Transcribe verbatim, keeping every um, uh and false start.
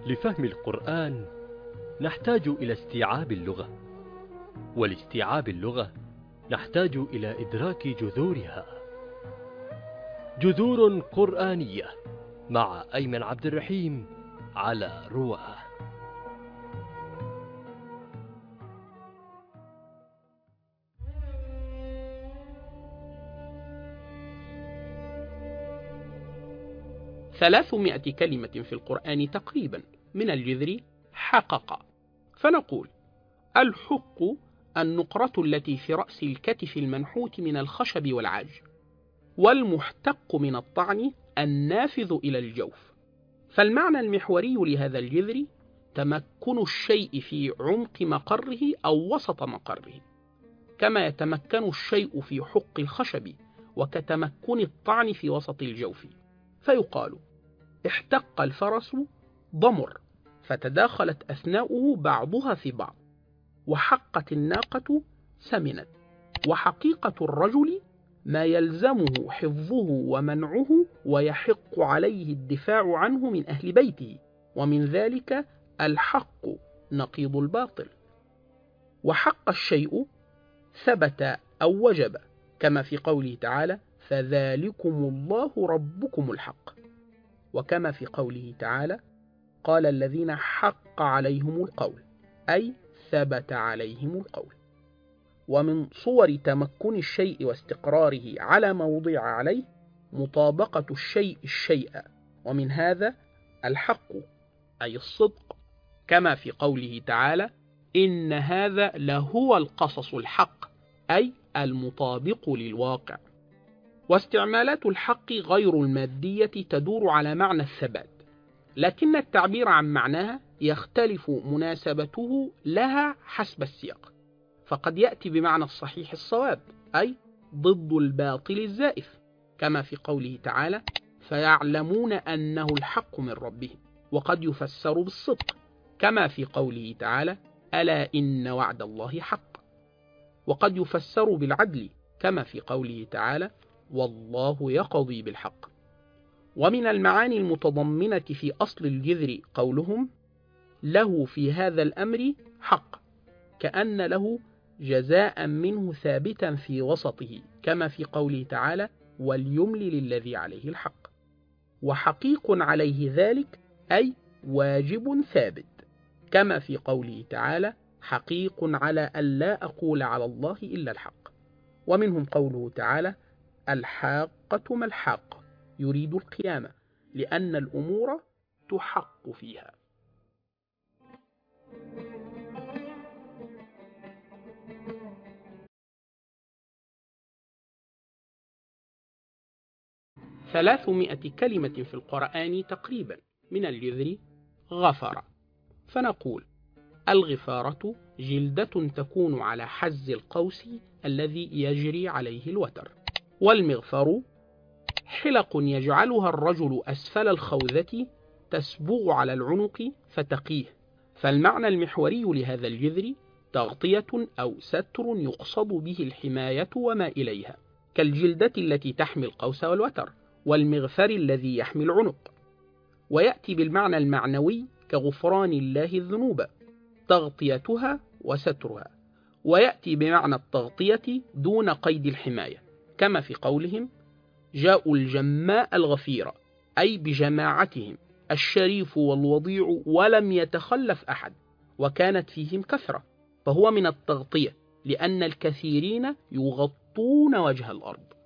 لفهم القرآن نحتاج إلى استيعاب اللغة، ولاستيعاب اللغة نحتاج إلى إدراك جذورها. جذور قرآنية مع أيمن عبد الرحيم على رواه. ثلاثمائة كلمة في القرآن تقريبا من الجذر حقق. فنقول: الحق النقرة التي في رأس الكتف المنحوت من الخشب والعاج، والمحتق من الطعن النافذ إلى الجوف. فالمعنى المحوري لهذا الجذر تمكن الشيء في عمق مقره أو وسط مقره، كما يتمكن الشيء في حق الخشب وكتمكن الطعن في وسط الجوف. فيقال: احتق الفرس ضمر فتداخلت أثناؤه بعضها في بعض، وحقت الناقة سمنت. وحقيقة الرجل ما يلزمه حفظه ومنعه ويحق عليه الدفاع عنه من أهل بيته، ومن ذلك الحق نقيض الباطل. وحق الشيء ثبت أو وجب، كما في قوله تعالى: فذلكم الله ربكم الحق. وكما في قوله تعالى: قال الذين حق عليهم القول، أي ثبت عليهم القول. ومن صور تمكن الشيء واستقراره على ما وضع عليه مطابقة الشيء الشيء، ومن هذا الحق أي الصدق، كما في قوله تعالى: إن هذا لهو القصص الحق، أي المطابق للواقع. واستعمالات الحق غير المادية تدور على معنى الثبات، لكن التعبير عن معناها يختلف مناسبته لها حسب السياق. فقد يأتي بمعنى الصحيح الصواب، أي ضد الباطل الزائف، كما في قوله تعالى: فيعلمون أنه الحق من ربهم. وقد يفسر بالصدق، كما في قوله تعالى: ألا إن وعد الله حق. وقد يفسر بالعدل، كما في قوله تعالى: والله يقضي بالحق. ومن المعاني المتضمنة في أصل الجذر قولهم: له في هذا الأمر حق، كأن له جزاء منه ثابتا في وسطه، كما في قوله تعالى: وليملل الذي عليه الحق. وحقيق عليه ذلك أي واجب ثابت، كما في قوله تعالى: حقيق على أن لا أقول على الله إلا الحق. ومنهم قوله تعالى: الحاقة ما الحاقة، يريد القيامة، لأن الأمور تحق فيها. ثلاثمائة كلمة في القرآن تقريبا من الجذر غفر. فنقول: الغفارة جلدة تكون على حز القوس الذي يجري عليه الوتر. والمغفر حلق يجعلها الرجل أسفل الخوذة تسبغ على العنق فتقيه. فالمعنى المحوري لهذا الجذر تغطية أو ستر يقصد به الحماية وما إليها، كالجلدة التي تحمي القوس والوتر، والمغفر الذي يحمي العنق. ويأتي بالمعنى المعنوي كغفران الله الذنوب، تغطيتها وسترها. ويأتي بمعنى التغطية دون قيد الحماية، كما في قولهم: جاءوا الجماء الغفيرة، أي بجماعتهم الشريف والوضيع ولم يتخلف أحد، وكانت فيهم كثرة، فهو من التغطية، لأن الكثيرين يغطون وجه الأرض.